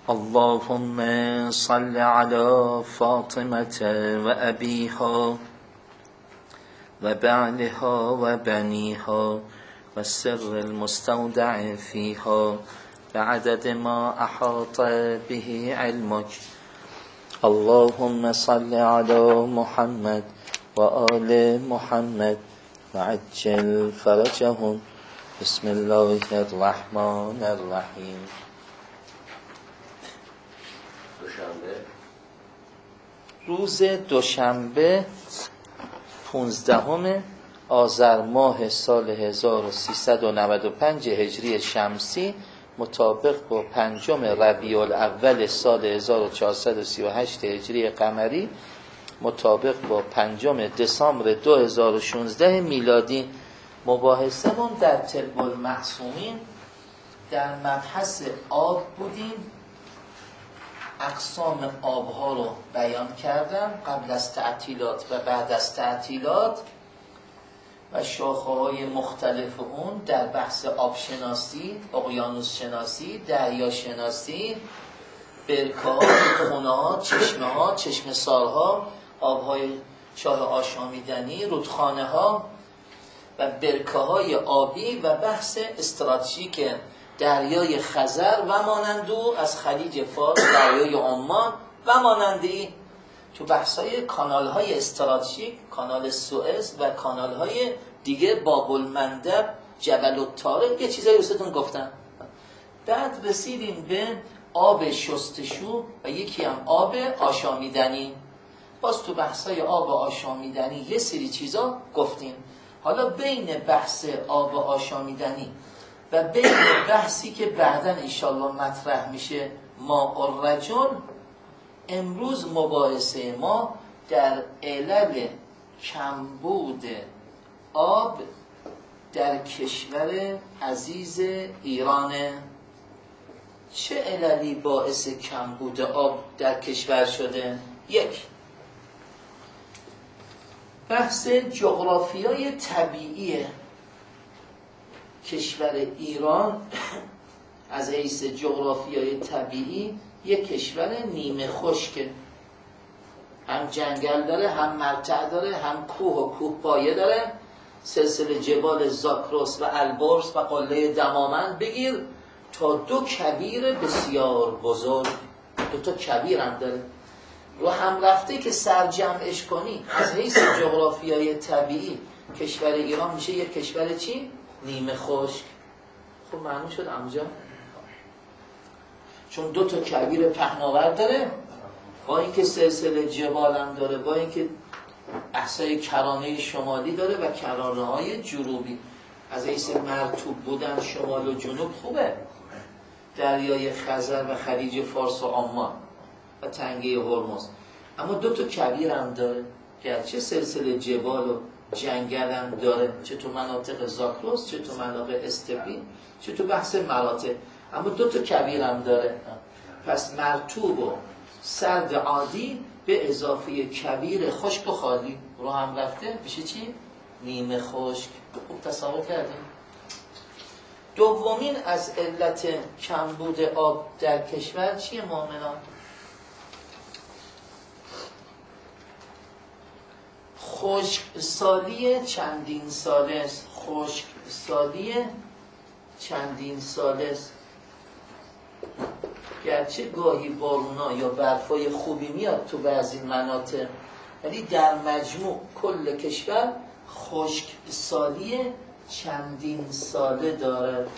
اللهم صل على فاطمة وأبيها وبعلها وبنيها والسر المستودع فيها بعدد ما أحاط به علمك. اللهم صل على محمد وآل محمد وعجل فرجهم. بسم الله الرحمن الرحیم. روز دوشنبه 15 آذر ماه سال 1395 هجری شمسی مطابق با 5 ربیع الاول سال 1438 هجری قمری مطابق با 5 دسامبر 2016 میلادی. مباحثمون در طب المعصومین در مبحث آب بودیم. اقسام آبها رو بیان کردم قبل از تعطیلات و بعد از تعطیلات و شاخه‌های مختلف اون در بحث آبشناسی، اقیانوس شناسی، دریا شناسی، برکه‌ها، رودخانه‌ها، چشمه‌ها، چشمه‌سارها، آبهای چاه آشامیدنی، رودخانه‌ها و برکه‌های آبی و بحث استراتژیک دریای خزر و مانند او از خلیج فارس، دریای عمان و مانندی. تو بحث‌های کانال‌های استراتژیک، کانال سوئز و کانال‌های دیگه، باب المندب، جبل الطارق، یه چیزایی واسهتون گفتم. بعد رسیدیم به آب شستشو و یکی هم آب آشامیدنی. باز تو بحث‌های آب آشامیدنی یه سری چیزا گفتیم. حالا بین بحث آب آشامیدنی و بین بحثی که بعداً انشالله مطرح میشه ماء الرجل، امروز مباحثه ما در علل کمبود آب در کشور عزیز ایرانه. چه عللی باعث کمبود آب در کشور شده؟ یک، بحث جغرافیای طبیعی کشور ایران از حیث جغرافیای طبیعی یک کشور نیمه خشکه. هم جنگل داره، هم مرتع داره، هم کوه و کوهپایه داره، سلسله جبال زاکروس و البرز و قله دماوند بگیر تا 2 کویر بسیار بزرگ. 2 کویر هم داره. رو هم رفته که سرجمعش کنی از حیث جغرافیای طبیعی کشور ایران میشه یک کشور چی؟ نیمه خشک. خب معلوم شد امجا، چون 2 کویر پهناور داره، با اینکه سلسله جبال هم داره، با اینکه احسای کرانه شمالی داره و کرانه های جنوبی. از حیث مرطوب بودن شمال و جنوب خوبه، دریای خزر و خلیج فارس و عمان و تنگه هرمز. اما 2 کویر هم داره، گرچه سلسله جبال و جنگل هم داره، چه تو مناطق زاکروس، چه تو مناطق استپی، چه تو بحث مراتع، اما 2 کویر هم داره. پس مرطوب و سرد عادی به اضافه کویر خشک و خالی رو هم رفته بشه چی؟ نیمه خشک. خوب تصور کردیم. دومین از علت کمبود آب در کشور چیه مؤمنان؟ خشکسالی چندین ساله است. خشکسالی چندین ساله است. گرچه گاهی بارونا یا برفای خوبی میاد تو بعضی مناطق، ولی در مجموع کل کشور خشکسالی چندین ساله داره.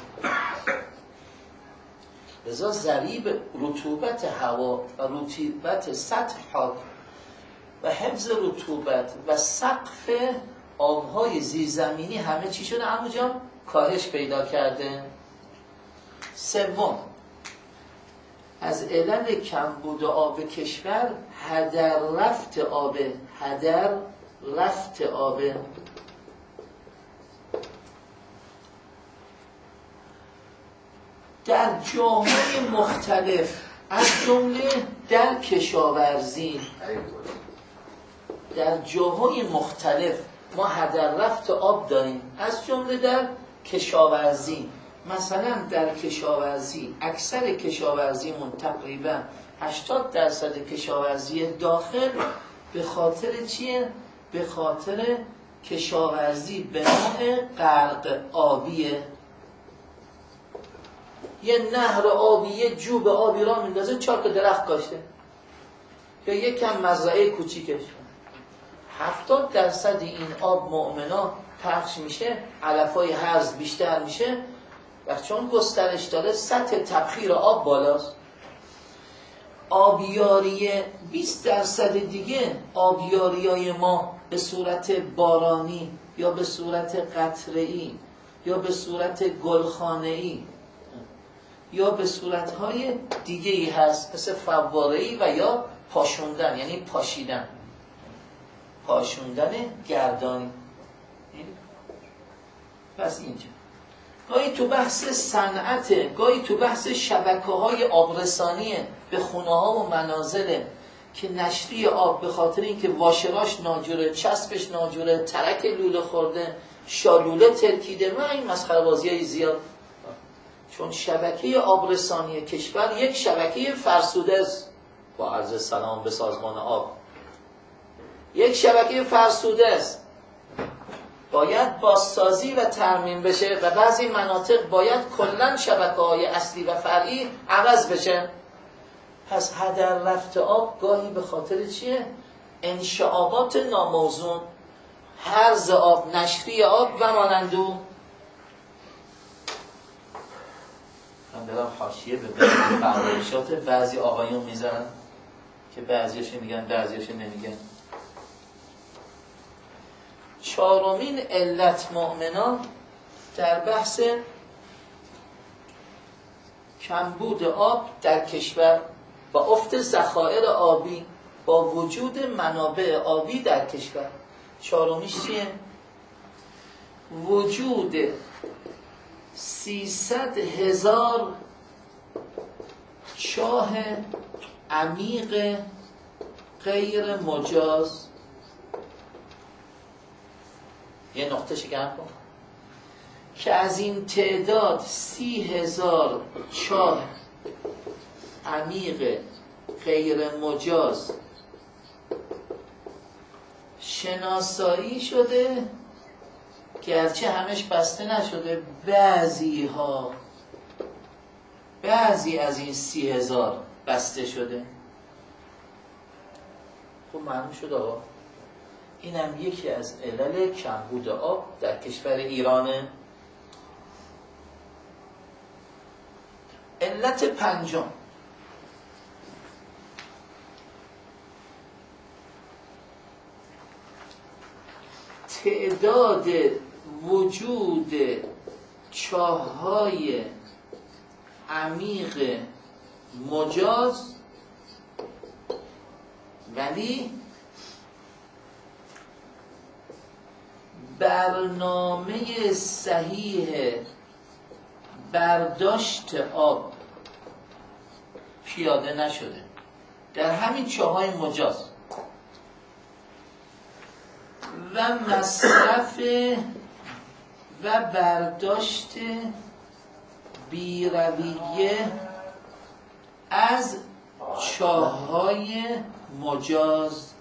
لذا ضریب رطوبت هوا و رطوبت سطح خاک و حفظ رطوبت و سقف آبهای زیرزمینی همه چی شده عمو جان؟ کاهش پیدا کرده. سوم، از علل کمبود آب کشور هدر رفت آب. هدر رفت آب. در جاهای مختلف از جمله در کشاورزی، در جاهای مختلف ما هدر رفت آب داریم، از جمله در کشاورزی. مثلا در کشاورزی اکثر کشاورزیمون تقریبا 80% کشاورزی داخل به خاطر چیه؟ به خاطر کشاورزی به نوع غرق آبیه. یه نهر آبی، یه جوب آبی را میندازه 4 تا درخت کاشته یا یک کم مزرعه کوچیکش. 70% این آب مؤمنا پخش میشه، علفای هرز بیشتر میشه و چون گسترش داره سطح تبخیر آب بالاست. آبیاری 20% دیگه آبیاریای ما به صورت بارانی یا به صورت قطره‌ای یا به صورت گلخانه‌ای یا به صورت‌های دیگه‌ای هست، مثل فواره‌ای و یا پاشوندن، یعنی پاشوندن گردانی. پس اینجا گاهی تو بحث صنعت، گاهی تو بحث شبکه‌های آبرسانیه به خونه‌ها و منازل که نشری آب به خاطر اینکه واشراش ناجوره، چسبش ناجوره، ترک لوله خورده، شالوله ترکیده و این مسخره بازی‌های زیاد. چون شبکه آبرسانی کشور یک شبکه فرسوده است، با عرض سلام به سازمان آب، یک شبکه فرسوده است، باید بازسازی و ترمیم بشه و بعضی مناطق باید کلاً شبکه‌های اصلی و فرعی عوض بشه. پس هدر رفت آب گاهی به خاطر چیه؟ انشعابات ناموزون، هرز آب، نشری آب و مانندو. من برم حاشیه به فرمایشات بعضی آقایون میزنن که بعضیش میگن بعضیش نمیگن. چهارمین علت مؤمنا در بحث کمبود آب در کشور با افت ذخایر آبی با وجود منابع آبی در کشور. چهارمیش چیه؟ وجود 300,000 چاه عمیق غیر مجاز. یه نقطه شکم کن که از این تعداد 30,000 چاه عمیق غیر مجاز شناسایی شده، گرچه همش بسته نشده، بعضی از این 30,000 بسته شده. خب معلوم شد آقا اینم یکی از علل کمبود آب در کشور ایرانه. علت پنجم، تعداد وجود چاه‌های عمیق مجاز ولی برنامه صحیح برداشت آب پیاده نشده در همین چاه‌های مجاز و مصرف و برداشت بی‌رویه از چاه‌های مجاز.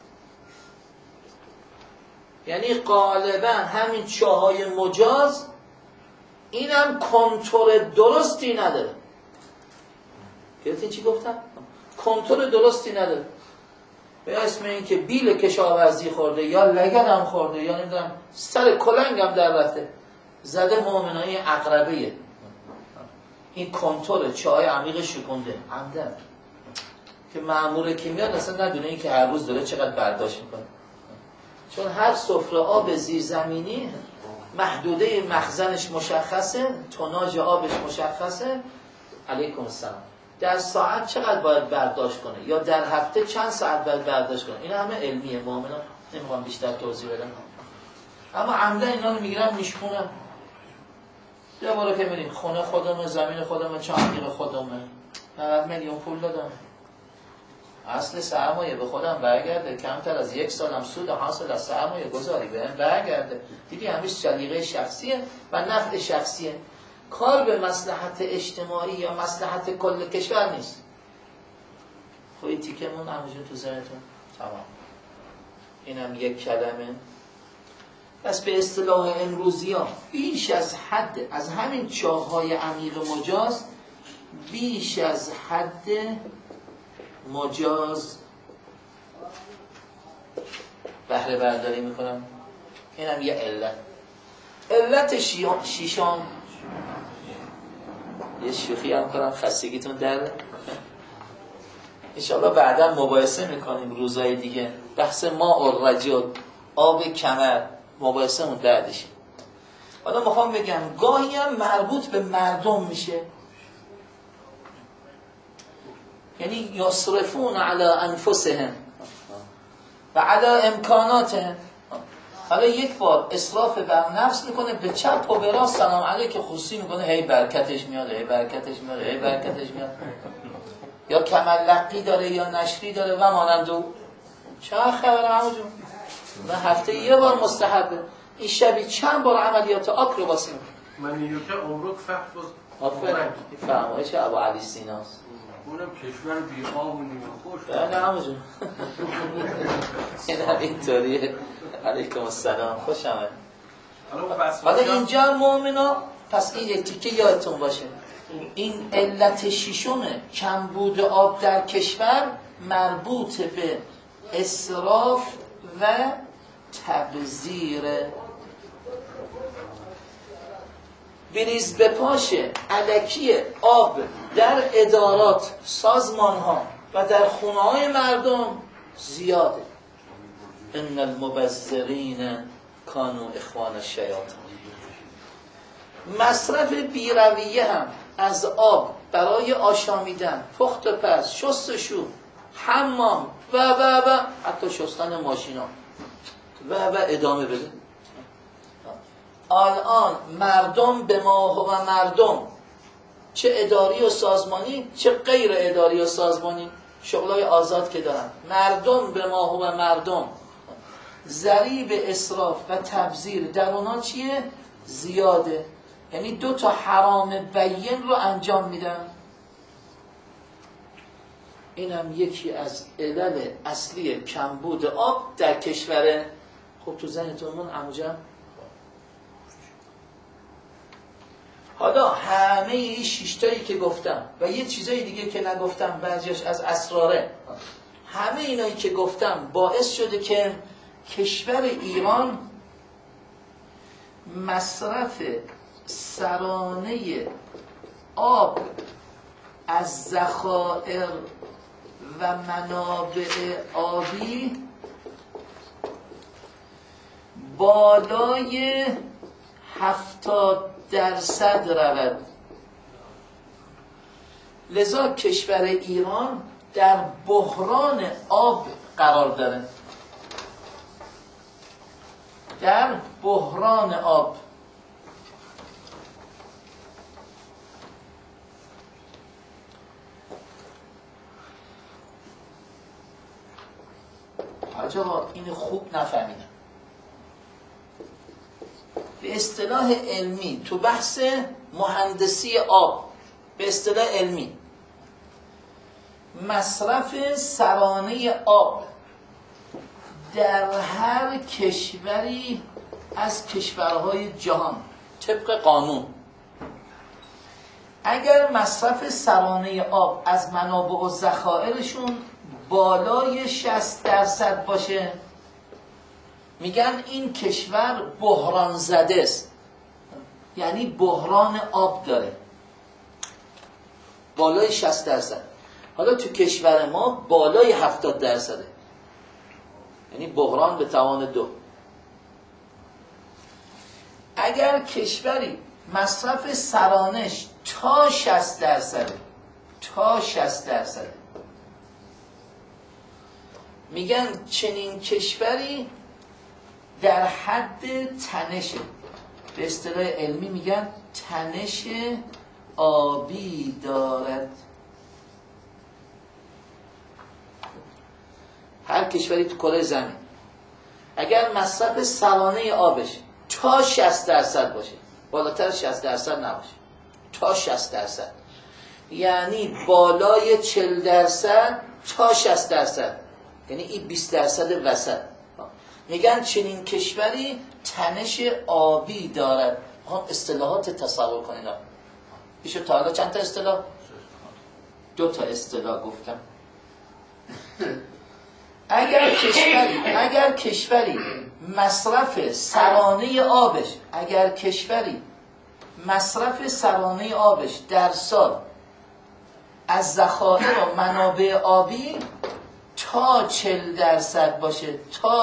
یعنی غالبا همین چاه‌های مجاز اینم کنترل درستی نداره. گرفتین چی گفتم؟ کنترل درستی نداره. به اسم این که بیل کشاورزی خورده یا لگدم خورده یا نمیدونم سر کلنگم در رفته، زده مؤمنای عقربه. این کنترل چای عمیق شکونده عمدن که مأمور کیمیا اصلا ندونه این که هر روز داره چقدر برداشت میکنه. چون هر سفره آب زیرزمینی محدوده مخزنش مشخصه، توناژ آبش مشخصه. علیکم السلام. در ساعت چقدر باید برداشت کنه یا در هفته چند ساعت باید برداشت کنه. این همه علمیه، مؤمنا نمیخوام بیشتر توضیح بدم. اما عمدن اینا رو میگیرن میشکنن. یه باره که میریم خونه خودمه، زمین خودمه، چاندیق خودمه، 90 میلیون پول دادم، اصل سرمایه به خودم برگرده، کمتر از 1 سالم سود حاصل از سرمایه گذاری بهم برگرده. دیدی همیشه سلیقه شخصیه و نفع شخصیه. کار به مصلحت اجتماعی یا مصلحت کل کشور نیست. خب این تیکمون همونجور تو ذهنتون تمام. اینم یک کلمه. پس به اصطلاح امروزی ها بیش از حد، از همین چاه‌های عمیق مجاز، بیش از حد مجاز بهره برداری میکنم. اینم یه علت. علت شیشم، یه شوخی هم کنم خستگیتون در انشاءالله بعدا مباحثه میکنیم روزهای دیگه، بحث ماء الرجل، آب کمر، مباحثه اون دردشه. حالا میخوام بگم گاهی هم مربوط به مردم میشه، یعنی یصرفون علی انفسهم و علی امکاناتهم. حالا یک بار اسراف بر نفس میکنه، به چپ و به راست سلام علیک خصوصی میکنه، هی برکتش میاد، هی برکتش میاد، هی برکتش میاد. یا کمرلقی داره یا نشری داره و مانند او. چه خبره همونجور؟ من هفته یه بار مستحبه، این شبی چند بار عملیات آکروباسی میکنه. من نیوکه عمرک فحفظ آفرین. این فرمایش ابو علی سیناست. اونم کشور بی آب و نیمه خوش. بله همونجور. این هم اینطوریه. علیکم السلام، خوش آمد. حالا اینجا مومنا، پس این یک تیکه یادتون باشه، این علت ششمه، کمبود آب در کشور مربوط به اسراف و تبذیر. بریز به پاشه الکی آب در ادارات، سازمان ها و در خونه های مردم زیاده. ان المبذرین کانوا اخوان الشیاطین. مصرف بی‌رویه هم از آب برای آشامیدن، پخت و پز، شستشو، حمام و حتی شستن ماشینا و ادامه بده. الان مردم به ما و مردم، چه اداری و سازمانی چه غیر اداری و سازمانی، شغلای آزاد که دارن، مردم به ما و مردم، ضریب اسراف و تبذیر در اونا چیه؟ زیاده. یعنی 2 تا حرام بین رو انجام میدن. اینم یکی از علل اصلی کمبود آب در کشور. خب تو ذهنتون عموجا حالا همه این 6 تایی که گفتم و یه چیزای دیگه که نگفتم، بعضیش از اسراره، همه اینایی که گفتم باعث شده که کشور ایران مصرف سرانه آب از ذخایر و منابع آبی بالای 70% رود. لذا کشور ایران در بحران آب قرار داره، در بحران آب. حاج آقا این خوب نفهمیدم. به اصطلاح علمی تو بحث مهندسی آب، به اصطلاح علمی مصرف سرانه آب در هر کشوری از کشورهای جهان طبق قانون، اگر مصرف سرانه آب از منابع و ذخایرشون بالای 60% باشه، میگن این کشور بحران زده است، یعنی بحران آب داره، بالای 60%. حالا تو کشور ما بالای 70%، یعنی بحران به توان 2. اگر کشوری مصرف سرانش تا 60%، تا 60%، میگن چنین کشوری در حد تنشه. به اصطلاح علمی میگن تنش آبی دارد. هر کشوری تو کره زمین اگر مصرف سرانه آبش تا 60% باشه، بالاتر 60% نباشه، تا 60%، یعنی بالای 40% تا 60%، یعنی این 20% وسط. میگن چنین کشوری تنش آبی دارد. اصطلاحات تصور کنید. ایشو تا حالا چند تا اصطلاح؟ 2 تا اصطلاح گفتم. اگر کشوری مصرف سرانه آبش در سال از ذخایر و منابع آبی تا 40% باشه،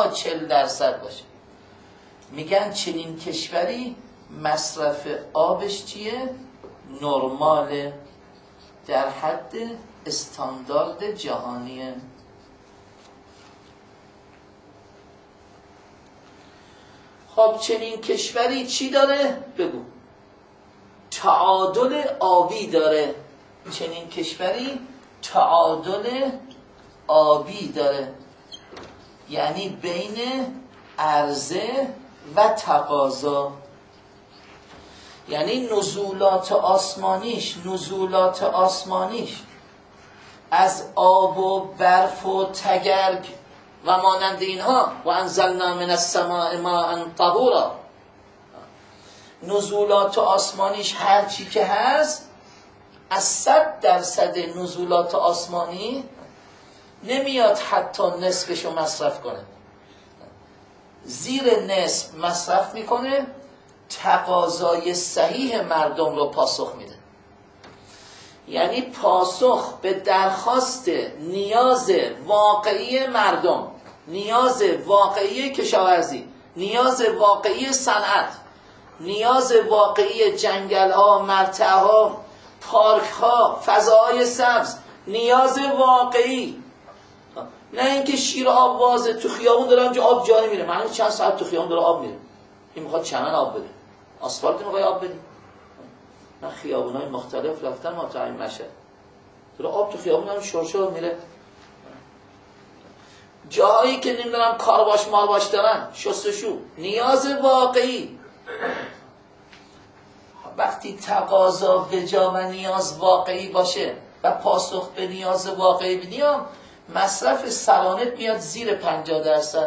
میگن چنین کشوری مصرف آبش چیه؟ نرماله، در حد استاندارد جهانیه. خب چنین کشوری چی داره؟ بگو. تعادل آبی داره. چنین کشوری تعادل آبی داره، یعنی بین عرضه و تقاضا، یعنی نزولات آسمانیش از آب و برف و تگرگ و مانند اینها. و انزلنا من السماء ماء طهورا، نزولات آسمانیش هر چی که هست، از 100% نزولات آسمانی نمیاد حتی نصفشو مصرف کنه، زیر نصف مصرف میکنه، تقاضای صحیح مردم رو پاسخ میده. یعنی پاسخ به درخواست نیاز واقعی مردم، نیاز واقعی کشاورزی، نیاز واقعی صنعت، نیاز واقعی جنگل‌ها، مرتع‌ها، پارک‌ها، فضاهای سبز، نیاز واقعی. نه اینکه شیر آب وازه تو خیابون داره همجا آب جاری میره، معنی چند ساعت تو خیابون داره آب میره، این میخواد چمن آب بده، آسفالت میخواد آب بده. من خیابونای مختلف رفتم ما تا این مشهد داره آب تو خیابون هم شرشر میره. جایی که نمیدونم کارباش مارباش دارن، شستشو، نیاز واقعی. وقتی تقاضا به جا و نیاز واقعی باشه و پاسخ به نیاز واقعی بدیم، مصرف سرانت میاد زیر 50%.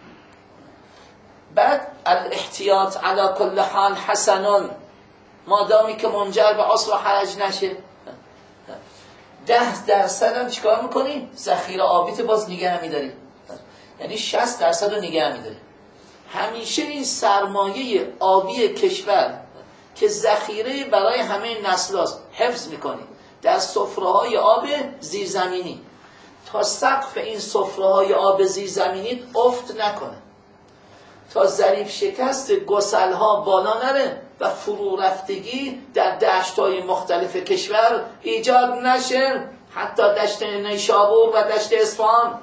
بعد الاحتیاط علی کل حال حسنون، مادامی که منجر به عسر و حرج نشه. 10% هم چیکار میکنی؟ ذخیره آبیت باز نگه میداری، یعنی 60% رو نگه میداری. همیشه این سرمایه آبی کشور که ذخیره برای همه نسلاست حفظ میکنی در سفره‌های آب زیرزمینی، تا سقف این سفره‌های آب زیرزمینی افت نکنه، تا ضریب شکست گسل‌ها بالا نره و فرو رفتگی در دشت‌های مختلف کشور ایجاد نشه، حتی دشت نیشابور و دشت اصفهان.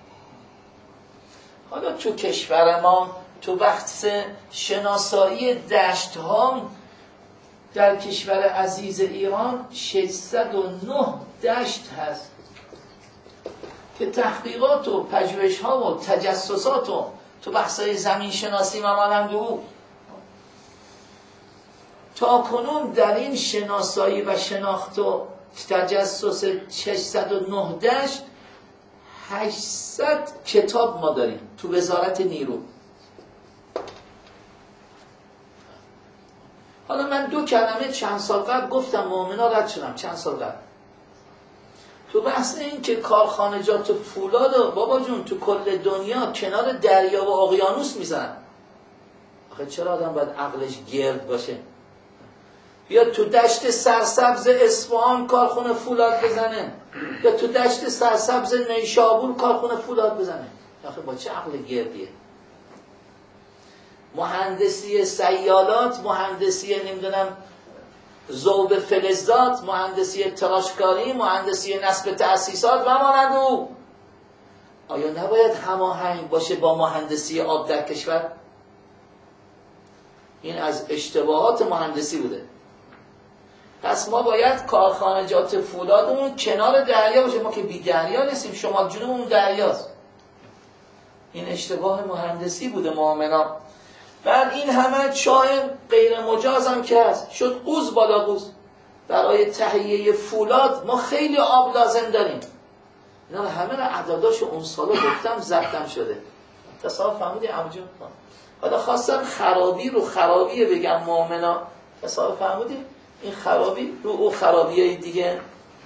حالا تو کشور ما تو بحث شناسایی دشت‌ها در کشور عزیز ایران 609 دشت هست که تحقیقات و پژوهش‌ها و تجسسات و تو بحث‌های زمین شناسی و مانند او تا کنون در این شناسایی و شناخت و تجسس 609 دشت 800 کتاب ما داریم تو وزارت نیرو. حالا من 2 کلمه چند سال قبل گفتم، مؤمنا رد شدم چند سال قبل تو بحث این که کارخانجات فولاد بابا جون تو کل دنیا کنار دریا و اقیانوس میزنن. آخه چرا آدم باید عقلش گرد باشه؟ یا تو دشت سرسبز اصفهان کارخونه فولاد بزنه، یا تو دشت سرسبز نیشابور کارخونه فولاد بزنه. آخه با چه عقل گردیه؟ مهندسی سیالات، مهندسی نمیدونم ذوب فلزات، مهندسی تراشکاری، مهندسی نصب تأسیسات و مانند او. آیا نباید هماهنگ باشه با مهندسی آب در کشور؟ این از اشتباهات مهندسی بوده. پس ما باید کارخانجات فولادمون کنار دریا باشه. ما که بی دریا نیستیم، شمال جنوبمون دریاست. این اشتباه مهندسی بوده مؤمنا. بعد این همه چاه غیر مجاز هم که هست، شد قوز بالا قوز. برای تهیه فولاد ما خیلی آب لازم داریم. اینا همه رو عدداشو اون سالا گفتم ضبطم شده. تصاحب فهمیدی عمجو؟ حالا خواستم خرابی رو خرابیه بگم مؤمنا، تصاحب فهمیدی؟ این خرابی رو او خرابیه دیگه.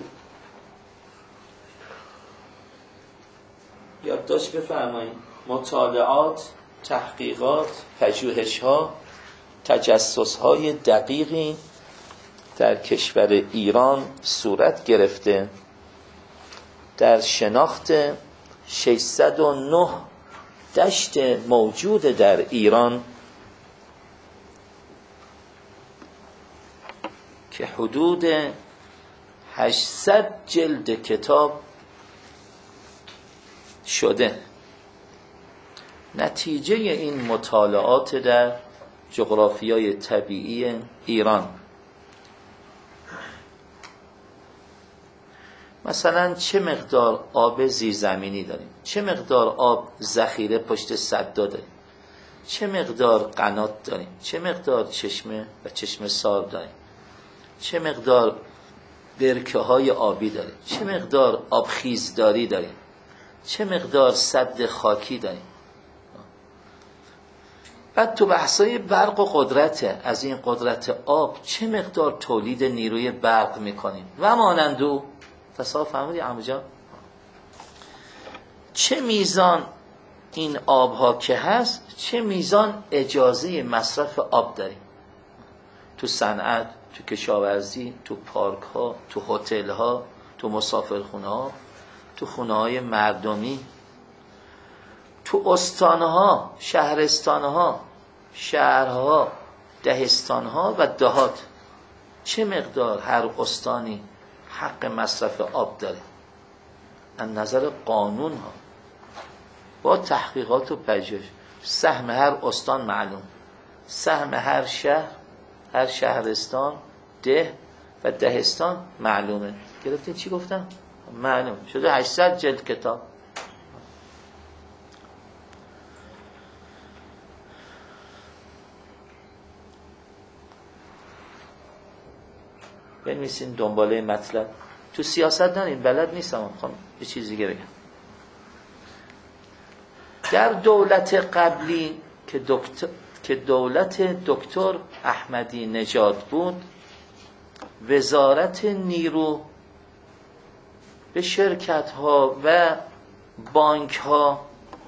یادداشت بفرمایید. مطالعات، تحقیقات، پژوهش‌ها، تجسس‌های دقیقی در کشور ایران صورت گرفته در شناخت 609 دشت موجود در ایران که حدود 800 جلد کتاب شده. نتیجه این مطالعات در جغرافیای طبیعی ایران، مثلا چه مقدار آب زیرزمینی داریم، چه مقدار آب ذخیره پشت سدا داریم، چه مقدار قنات داریم، چه مقدار چشمه و چشمه سار داریم، چه مقدار برکه های آبی داریم، چه مقدار آبخیزداری داریم، چه مقدار سد خاکی داریم. بعد تو بحثای برق و قدرت، از این قدرت آب چه مقدار تولید نیروی برق میکنیم و مانندو. تصاحب فهمیدی عمو جان؟ چه میزان این آبها که هست، چه میزان اجازه مصرف آب داریم تو صنعت، تو کشاورزی، تو پارک ها، تو هتل ها، تو مسافرخونه ها، تو خونه های مردمی، تو استان ها، شهرستان ها، شهرها، دهستان ها و دهات. چه مقدار هر استانی حق مصرف آب داره از نظر قانون ها، با تحقیقات و پژوهش. سهم هر استان معلوم، سهم هر شهر، هر شهرستان، ده و دهستان معلومه. گرفتین چی گفتم؟ معلوم شده 800 جلد کتاب. بنویسین دنباله مطلب. تو سیاست دارین بلد نیستم، میخوام یه چیز دیگه بگم. در دولت قبلی که دولت دکتر احمدی نژاد بود، وزارت نیرو به شرکت ها و بانک ها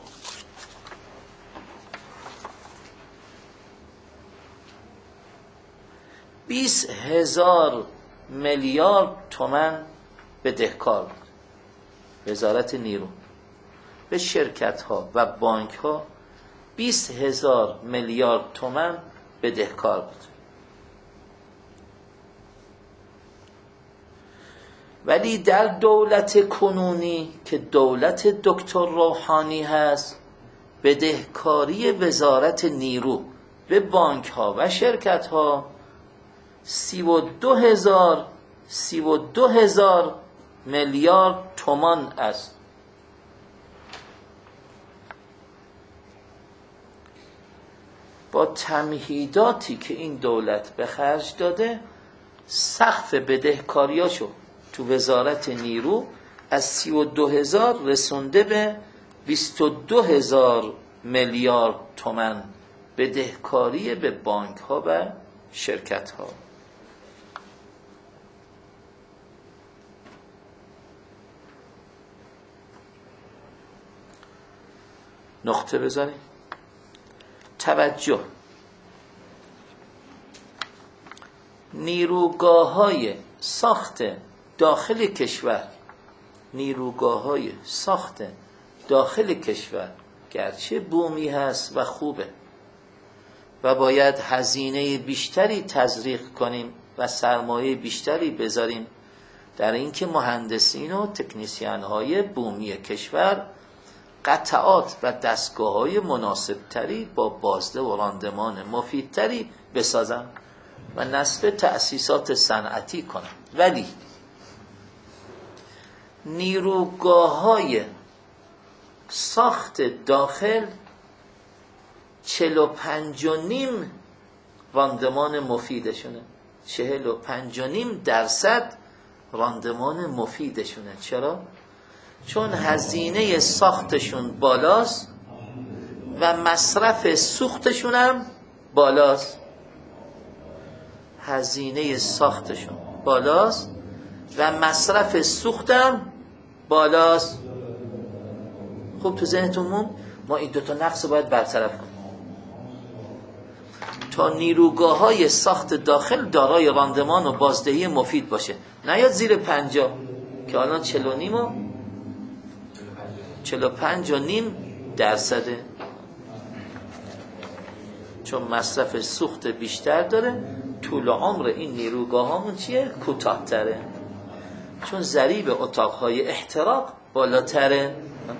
$20,000 میلیارد تومان بدهکار بود. وزارت نیرو به شرکت ها و بانک ها 20,000 میلیارد تومان بدهکار بود. ولی در دولت کنونی که دولت دکتر روحانی هست، بدهکاری وزارت نیرو به بانک ها و شرکت ها 32,000 میلیارد تومان است. با تمهیداتی که این دولت به خرج داده، سقف بدهکاریاشو تو وزارت نیرو از 32,000 رسونده به 22,000 میلیارد تومان بدهکاری به بانک ها و شرکت ها. نقطه بذاریم. توجه، نیروگاه‌های ساخت داخل کشور، نیروگاه‌های ساخت داخل کشور گرچه بومی هست و خوبه و باید هزینه بیشتری تزریق کنیم و سرمایه بیشتری بذاریم در اینکه مهندسین و تکنیسیان‌های بومی کشور قطعات و دستگاه‌های مناسبتری با بازده و راندمان مفیدتری بسازن و نصب تأسیسات صنعتی کنن. ولی نیروگاه‌های ساخت داخل 45.5 راندمان مفیدشونه. 45.5% راندمان مفیدشونه. چرا؟ چون هزینه ساختشون بالاست و مصرف سوختشون هم بالاست. هزینه ساختشون بالاست و مصرف سوختم بالاست. خب تو ذهنتون موند ما این دوتا نقص باید برطرف کنیم تا نیروگاه‌های ساخت داخل دارای راندمان و بازدهی مفید باشه. نیاد زیر 50 که الان 40.5 و 45.5%. چون مصرف سوخت بیشتر داره، طول عمر این نیروگاه‌هامون چیه؟ کوتاه‌تره. چون ضریب اتاق‌های احتراق بالاتره.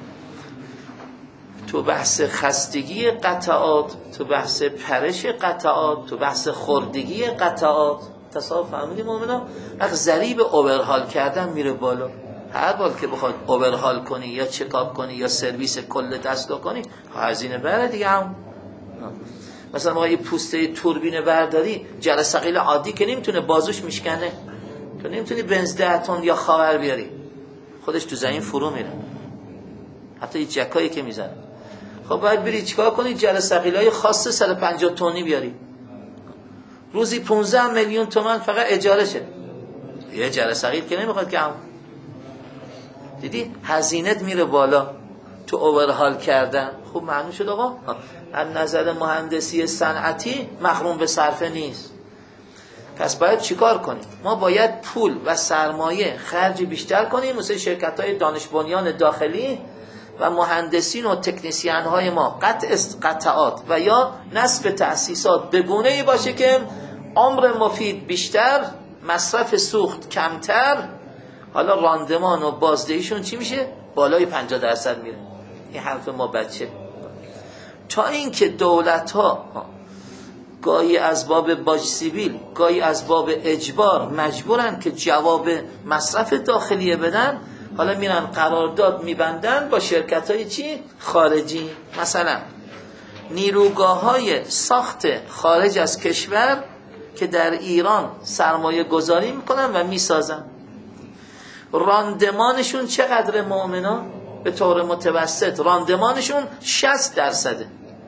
تو بحث خستگی قطعات، تو بحث پرش قطعات، تو بحث خوردگی قطعات، تصاحب فهمیدیم مومنا؟ وقت ضریب اوورهال کردن میره بالا. هر بار که بخواد اوورهال کنی یا چکاپ کنی یا سرویس کل دستگاه کنی هزینه بره دیگه. هم مثلا ما یه پوسته توربین برداری، جره ثقیل عادی که نمیتونه بازوش میشکنه، تو نمیتونی بنز 10 تن یا خاور بیاری، خودش تو زمین فرو میره. حتی یه جکایی که میزنه، خب باید بری چیکار کنی؟ جره ثقیلای خاص 150 تنی بیاری، روزی 15 میلیون تومان فقط اجاره شه. یه جره ثقیل که نمیخواد که هم دیدی هزینت میره بالا تو اوورهال کردن. خب معنی شد آقا از نظر مهندسی صنعتی مخروم به صرفه نیست. پس باید چیکار کنیم؟ ما باید پول و سرمایه خرج بیشتر کنیم، مثل شرکت‌های دانش بنیان داخلی و مهندسین و تکنسین های ما قطعات و یا نصب تأسیسات به گونه‌ای باشه که عمر مفید بیشتر، مصرف سوخت کمتر، حالا راندمان و بازدهیشون چی میشه؟ بالای 50% میره. این حرف ما بچه. تا اینکه دولت‌ها گاهی از باب باج سیبیل، گاهی از باب اجبار مجبورن که جواب مصرف داخلیه بدن، حالا میرن قرارداد میبندن با شرکت‌های چی؟ خارجی. مثلا نیروگاه‌های ساخت خارج از کشور که در ایران سرمایه گذاری میکنن و میسازن، راندمانشون چقدر مومنا؟ به طور متوسط راندمانشون 60%.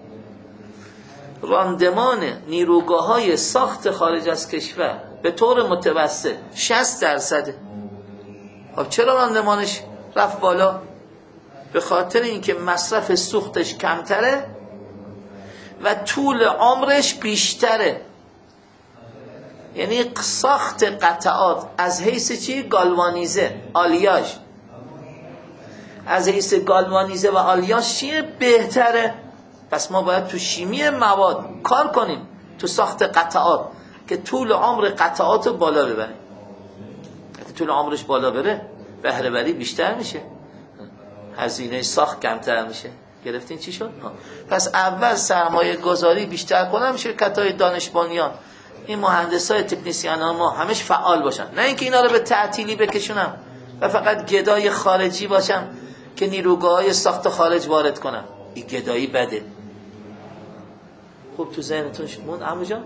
راندمان نیروگاه‌های ساخت خارج از کشور به طور متوسط 60%. خب چرا راندمانش رفت بالا؟ به خاطر اینکه مصرف سوختش کمتره و طول عمرش بیشتره. یعنی ساخت قطعات از حیث چی؟ گالوانیزه، آلیاژ، از حیث گالوانیزه و آلیاژ چیه؟ بهتره. پس ما باید تو شیمی مواد کار کنیم، تو ساخت قطعات، که طول عمر قطعات رو بالا ببریم. اگه طول عمرش بالا بره بهره وری بیشتر میشه، هزینه ساخت کمتر میشه. گرفتین چی شد؟ پس اول سرمایه گذاری بیشتر کنم، شرکت‌های دانش بنیان، این مهندسای تکنسین ما همش فعال باشن، نه اینکه اینا رو به تعطیلی بکشونم و فقط گدای خارجی باشم که نیروگاه‌های ساخت خارج وارد کنم. این گدایی بده. خوب تو ذهنتون مون عمو جان؟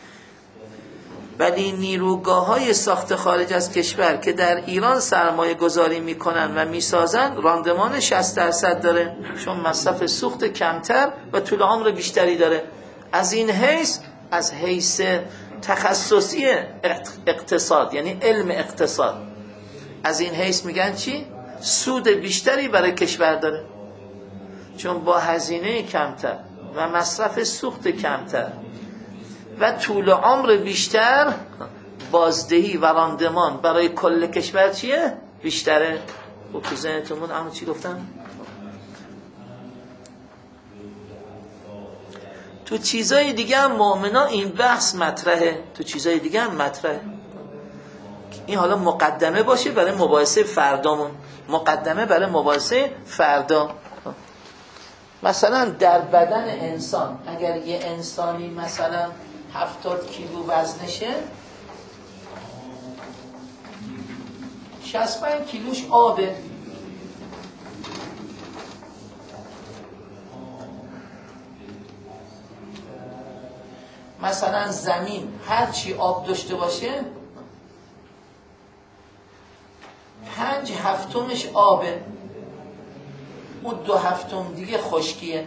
ولی نیروگاه‌های ساخت خارج از کشور که در ایران سرمایه گذاری میکنن و میسازن راندمان 60% داره، چون مصرف سوخت کمتر و طول عمر بیشتری داره. از این حیث، از حیث تخصصی اقتصاد، یعنی علم اقتصاد، از این حیث میگن چی؟ سود بیشتری برای کشور داره، چون با هزینه کمتر و مصرف سوخت کمتر و طول عمر بیشتر، بازدهی و راندمان برای کل کشور چیه؟ بیشتره. و تو ذهنتون اما چی گفتم؟ تو چیزای دیگه هم مؤمنا این بحث مطرحه، تو چیزای دیگه هم مطرحه. این حالا مقدمه باشه برای مباحثه فردامون، مقدمه برای مباحثه فردا. مثلا در بدن انسان اگر یه انسانی مثلا 70 کیلو وزنشه، 65 کیلوش آبه. مثلا زمین هرچی آب داشته باشه 5/7 آبه، اون 2/7 دیگه خشکیه.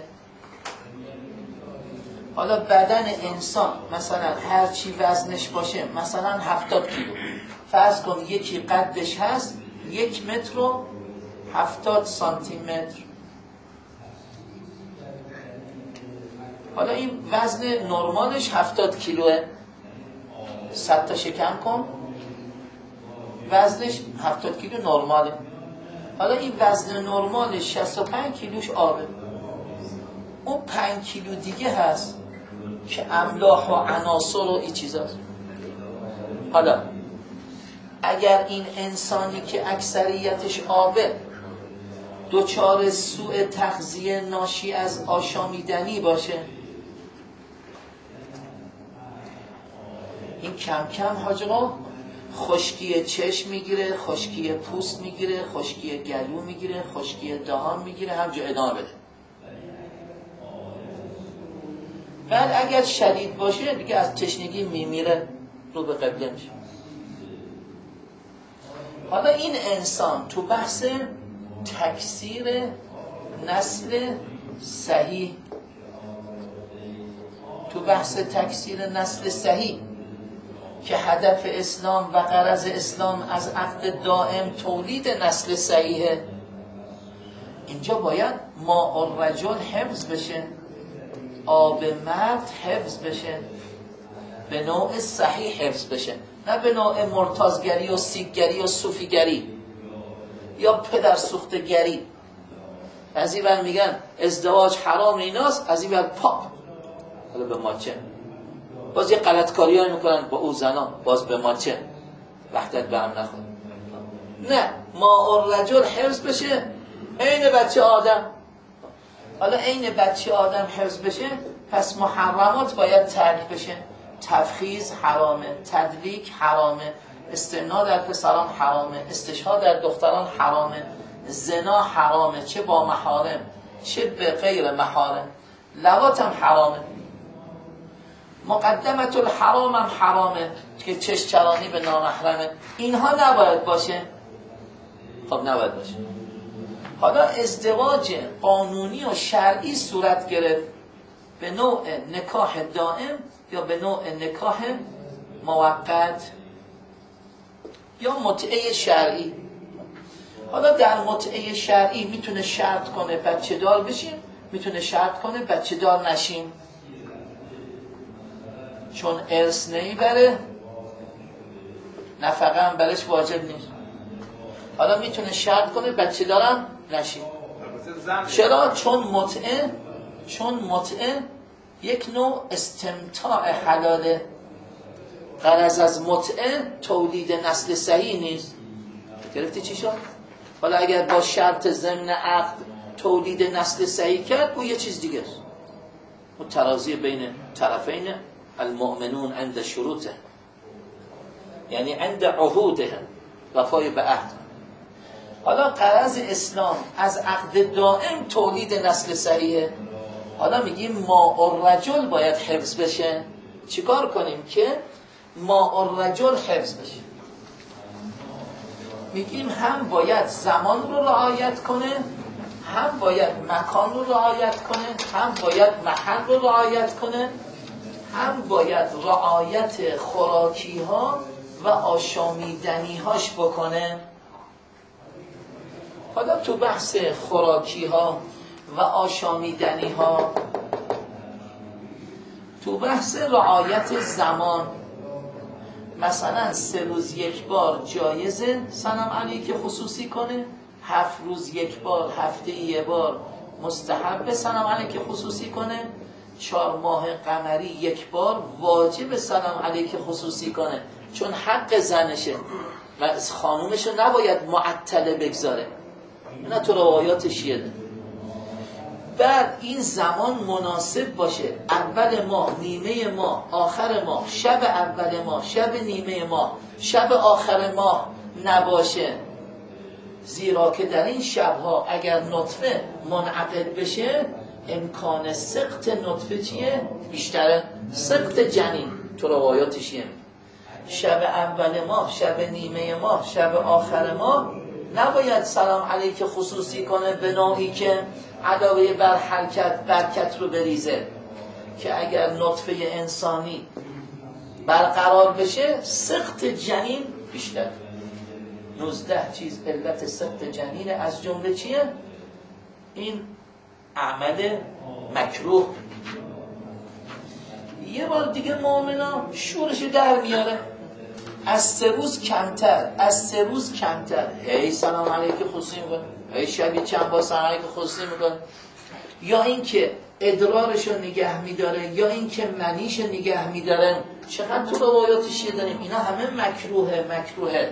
حالا بدن انسان مثلا هرچی وزنش باشه، مثلا 70 کیلو، فرض کن یکی قدش هست 1 متر و 70 سانتی متر. حالا این وزن نرمالش 70 کیلوه، 100 تا شکم کن، وزنش 70 کیلو نرماله. حالا این وزن نرمالش 65 کیلوش آبه. اون 5 کیلو دیگه هست که املاح و عناصر و این چیزاست. حالا اگر این انسانی که اکثریتش آبه دچار سوء تغذیه ناشی از آشامیدنی باشه، این کم کم حاجقا خشکی چشم میگیره، خشکی پوست میگیره، خشکی گلو میگیره، خشکی دهان میگیره، همجا ادامه بده. بعد اگر شدید باشه دیگه از تشنگی میمیره، رو به قبله میشه. حالا این انسان تو بحث تکثیر نسل صحیح، تو بحث تکثیر نسل صحیح که هدف اسلام و غرض اسلام از عقد دائم تولید نسل صحیحه، اینجا باید ماء الرجل حفظ بشه، آب مرد حفظ بشه، به نوع صحیح حفظ بشه، نه به نوع مرتازگری و سیگگری و صوفیگری یا پدر سوختگری. از این ور میگن ازدواج حرام ایناست، از این ور پاپ حالا به ماچه باز یه غلطکاری ها میکنن با او زنا، باز به ماچه وحدت به هم نخور. نه، ماء الرجل حفظ بشه عین بچه آدم. حالا عین بچه آدم حفظ بشه، پس محرمات باید ترک بشه. تفخیذ حرامه، تدلیک حرامه، استمناء در پسران حرامه، استشهاد در دختران حرامه، زنا حرامه، چه با محارم چه به غیر محارم، لواط هم حرامه، مقدمت الحرام هم حرامه که چشم چرانی به نامحرمه. اینها نباید باشه. خب نباید باشه. حالا ازدواج قانونی و شرعی صورت گرفت به نوع نکاح دائم یا به نوع نکاح موقت یا متعه شرعی. حالا در متعه شرعی میتونه شرط کنه بچه دار بشیم، میتونه شرط کنه بچه دار نشیم، چون ارث نمیبره نفقه هم برش واجب نیست. حالا میتونه شرط کنه بچه دارم نشیم. چرا؟ چون متعه یک نوع استمتاع حلاله. غرض از متعه تولید نسل صحیح نیست. گرفتی چی شد؟ حالا اگر با شرط ضمن عقد تولید نسل صحیح کرد، او یه چیز دیگه است. اون ترازی بین طرفین المؤمنون عند شروطه، یعنی عند عهوده، وفای به عهد. حالا غرض اسلام از عقد دائم تولید نسل صحیحه. حالا میگیم ماء الرجل باید حفظ بشه. چیکار کنیم که ماء الرجل حفظ بشه؟ میگیم هم باید زمان رو رعایت کنه، هم باید مکان رو رعایت کنه، هم باید محل رو رعایت کنه، هم باید رعایت خوراکی ها و آشامیدنی هاش بکنه. حالا تو بحث خوراکی ها و آشامیدنی ها، تو بحث رعایت زمان، مثلا 3 روز یک بار جایزه سلام علیک خصوصی کنه، 7 روز یک بار، هفته یه بار مستحب سلام علیک خصوصی کنه، 4 ماه قمری یک بار واجب سلام علیک خصوصی کنه، چون حق زنشه و خانومشو نباید معطله بگذاره. اینا تو روایات شیعه ده. بعد این زمان مناسب باشه، اول ماه، نیمه ماه، آخر ماه، شب اول ماه، شب نیمه ماه، شب آخر ماه نباشه، زیرا که در این شبها اگر نطفه منعقد بشه امکان سقط نطفه چیه؟ بیشتره. سقط جنین تو روایات چیه؟ شب اول ماه، شب نیمه ماه، شب آخر ماه نباید سلام علیک خصوصی کنه به نوعی که علاوه بر حرکت برکت رو بریزه، که اگر نطفه انسانی برقرار بشه سقط جنین بیشتر. 19 چیز علت سقط جنین، از جمله چیه؟ این عمل مکروه. یه بار دیگه مؤمنا شورش در میاره، از 3 روز کمتر، از 3 روز کمتر هی سلام علیک خصوصی میکنه، هی شبی چند بار سلام علیک خصوصی میکنه، یا اینکه ادرارشو نگه میداره یا اینکه منیشو نگه میداره. چقدر تو روایات شیعه داریم اینا همه مکروهه.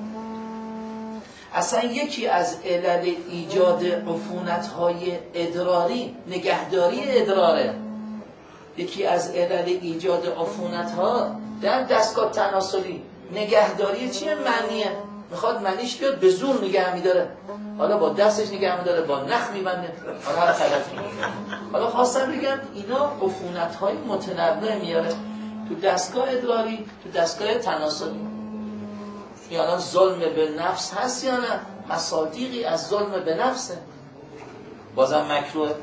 اصلا یکی از علل ایجاد عفونت‌های ادراری نگهداری ادراره. یکی از علل ایجاد عفونت‌ها در دستگاه تناسلی نگهداری چیه؟ منیه. میخواد منیش بیاد به زور نگه میداره، حالا با دستش نگه میداره، با نخ میبنده، حالا هر غلطی. حالا خواستم بگم اینا عفونت‌های متنوع میاره تو دستگاه ادراری، تو دستگاه تناسلی. یعنی ظلم به نفس هست یا نه؟ مصادیقی از ظلم به نفسه، بازم مکروه.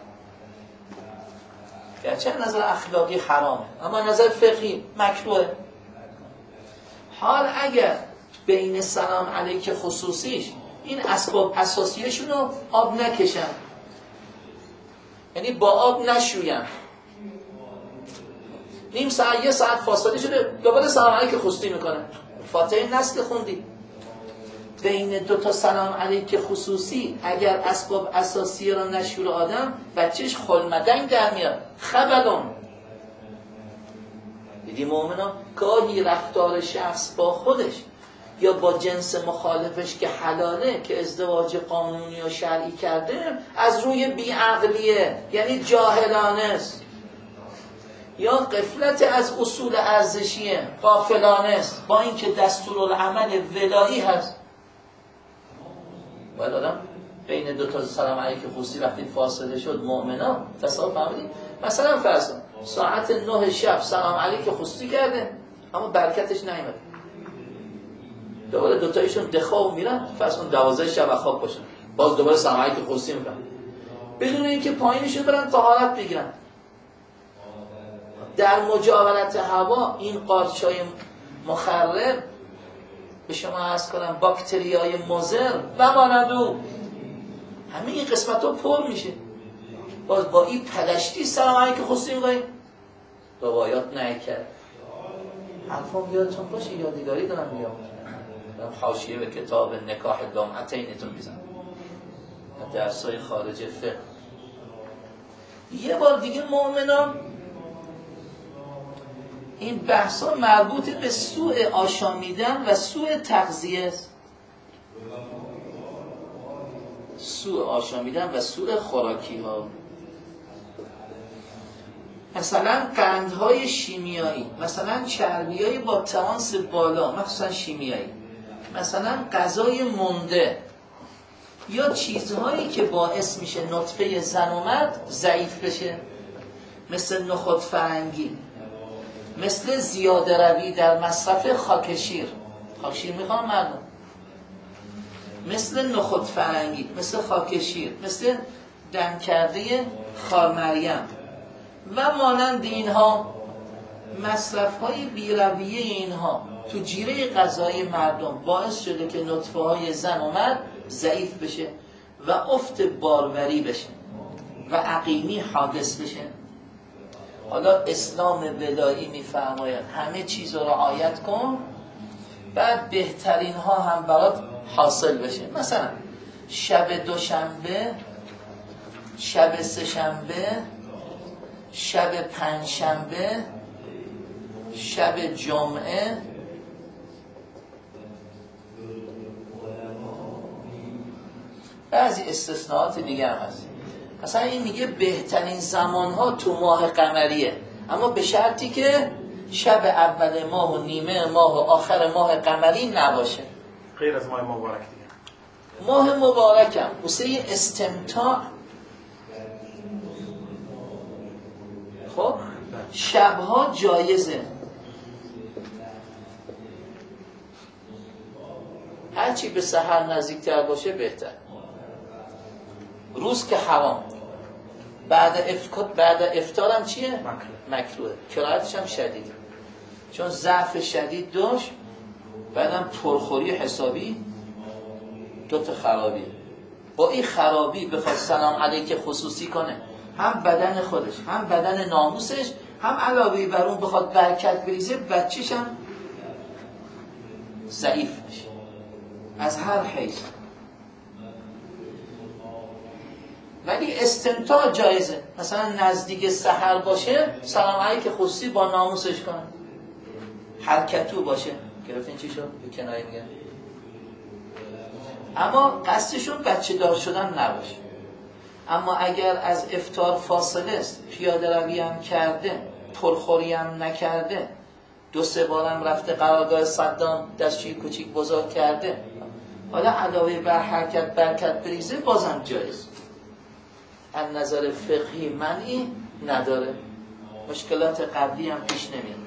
گرچه نظر اخلاقی حرامه اما نظر فقهی مکروه. حال اگر بین سلام علیک خصوصیش این اسباب اساسیشون رو آب نکشن، یعنی با آب نشوین، نیم ساعت 1 ساعت فاصله شده دوباره سلام علیک خصوصی میکنه، فاتحه نسل خوندی. بین 2 تا سلام علیک خصوصی اگر اسباب اساسی را نشور آدم، بچهش خلمدنگ در میاد، خبلون. دیدی مؤمنان گاهی رفتار شخص با خودش یا با جنس مخالفش که حلاله، که ازدواج قانونی و شرعی کرده، از روی بیعقلیه، یعنی جاهلانه است، یا غفلت از اصول ارزشیه، غافلانه است، با اینکه دستورالعمل ولایی هست. باید آدم بین 2 تا سلام علیک خصوصی وقتی فاصله شد مؤمنا تصور فهمیدید. مثلا فرض ساعت 9 شب سلام علیک خصوصی کرده اما برکتش نیامد، دوباره 2 تایشون دخاو میرن، فرض کن 12 شب خواب باشن، باز دوباره سلام علیک خصوصی میکنن بدون اینکه پایینشون برن طهارت بگیرن. در مجاورت هوا این قارچای مخرب به شما عرض کنم، باکتریای مضر و مانندو، همه این قسمت ها پر میشه. باز با این پدشتی سلام علیک خصوصی میگوید روایات نکرد. حرفم یادتون باشه، یادگاری دارم میام حاشیه به کتاب نکاح دامعتینتون میزنم، درسای خارج فقه. یه بار دیگه مؤمنان این بحثا مربوط به سوء آشامیدن و سوء تغذیه است. سوء آشامیدن و سوء خوراکی ها. مثلا قندهای شیمیایی، مثلا چربیایی با ترانس بالا، مثلا شیمیایی، مثلا غذای مونده، یا چیزهایی که باعث میشه نطفه زن و مرد ضعیف بشه، مثل نخود فرنگی، مثل زیاده روی در مصرف خاکشیر میخوام مردم، مثل نخود فرنگی، مثل خاکشیر، مثل دم کرده خار مریم و مانند اینها، مصرف های بیرویه اینها تو جیره غذایی مردم باعث شده که نطفه های زن و مرد ضعیف بشه و افت باروری بشه و عقیمی حادث بشه. حالا اسلام ولایی میفرماید همه چیز رو رعایت کن، بعد بهترین ها هم برات حاصل بشه. مثلا شب دوشنبه، شب سه‌شنبه، شب پنجشنبه، شب جمعه، بعضی استثناءات دیگه هم هست. مثلا این میگه بهترین زمانها تو ماه قمریه، اما به شرطی که شب اول ماه و نیمه ماه و آخر ماه قمری نباشه، غیر از ماه مبارک دیگه. ماه مبارکم واسه استمتاع خب شبها جایزه، هرچی به سحر نزدیکتر باشه بهتر. روز که حرام، بعد افطار هم چیه؟ مکروه. کراهتش هم شدیده، چون ضعف شدید داشت، بعدم پرخوری حسابی، دوتا خرابی. با این خرابی بخواد سلام علیک خصوصی کنه، هم بدن خودش هم بدن ناموسش، هم علاوه بر اون بخواد برکت بریزه، بچه‌ش هم ضعیف میشه از هر حیث. ولی استمتاع جایزه، مثلا نزدیک سحر باشه سلام علیک خصوصی با ناموسش کنه، حرکتو باشه. گرفتین چی شد؟ به کنایه میگن. اما قصدشون بچه دار شدن نباشه. اما اگر از افطار فاصله است، پیاده روی هم کرده، پرخوری هم نکرده، 2-3 بارم رفته قرارگاه صدام دستشویی کوچیک بزرگ کرده، حالا علاوه بر حرکت برکت بریزه، بازم جایز. از نظر فقهی منعی نداره، مشکلات قبلی هم پیش نمیاد.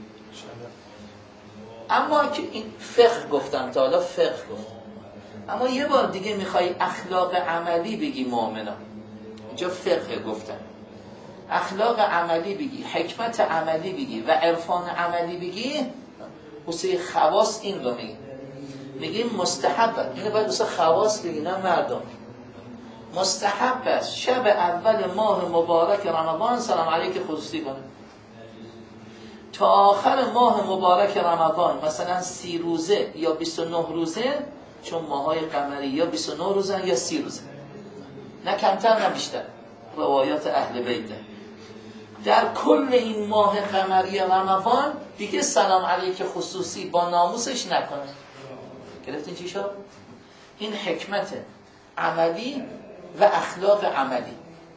اما که این فقه گفتم، تا حالا فقه گفتم، اما یه بار دیگه میخوای اخلاق عملی بگی مؤمنا، اینجا فقه گفتم، اخلاق عملی بگی، حکمت عملی بگی و عرفان عملی بگی، واسه خواص این رو میگیم مستحبه. اینو باید واسه خواص بگی، نه مردم. مستحب است شب اول ماه مبارک رمضان سلام علیک خصوصی کنه، تا آخر ماه مبارک رمضان، مثلا 30 روزه یا 29 روزه، چون ماهای قمری یا 29 روزه یا 30 روزه، نه کمتر نه بیشتر، روایات اهل بیته. در کل این ماه قمری رمضان دیگه سلام علیک خصوصی با ناموسش نکنه. گرفتین چی شد؟ این حکمت عملی و اخلاق عملی.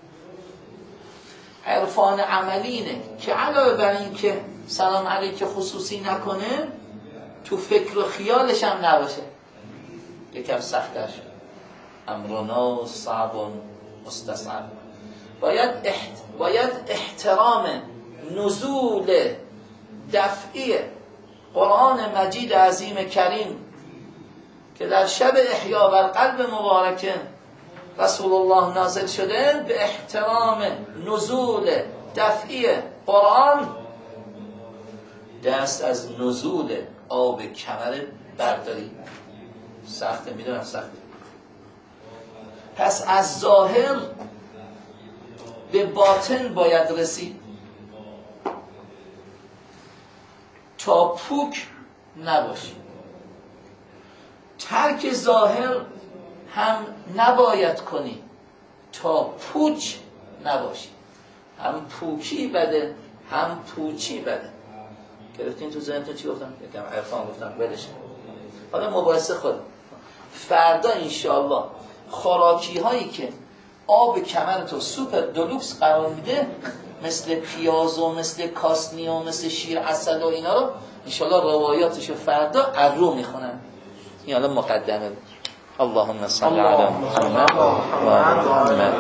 عرفان عملی اینه که علاوه بر این که سلام علیک خصوصی نکنه، تو فکر و خیالش هم نباشه. یکم سختش امرنا صعب مستصعب. باید احترام نزول دفعی قرآن مجید عظیم کریم که در شب احیا بر قلب مبارک رسول الله نازل شده، به احترام نزول دفعی قرآن دست از نزول آب کمر برداری. سخته، میدونم سخته. پس از ظاهر به باطن باید رسید تا پوک نباشی. ترک ظاهر هم نباید کنی تا پوچ نباشی. هم پوکی بده هم پوچی بده. گرفتین تو ذهنتون چی گفتم؟ یکم عرفان گفتم، ولش. حالا مباحثه خود فردا انشاءالله خوراکی هایی که آب کمرتو سوپر دلوکس قرار میده، مثل پیاز و مثل کاسنی و مثل شیر عسل و اینا رو انشاءالله روایاتشو فردا ارو میخونن. این حالا مقدمه. اللهم صل علی محمد و آل محمد.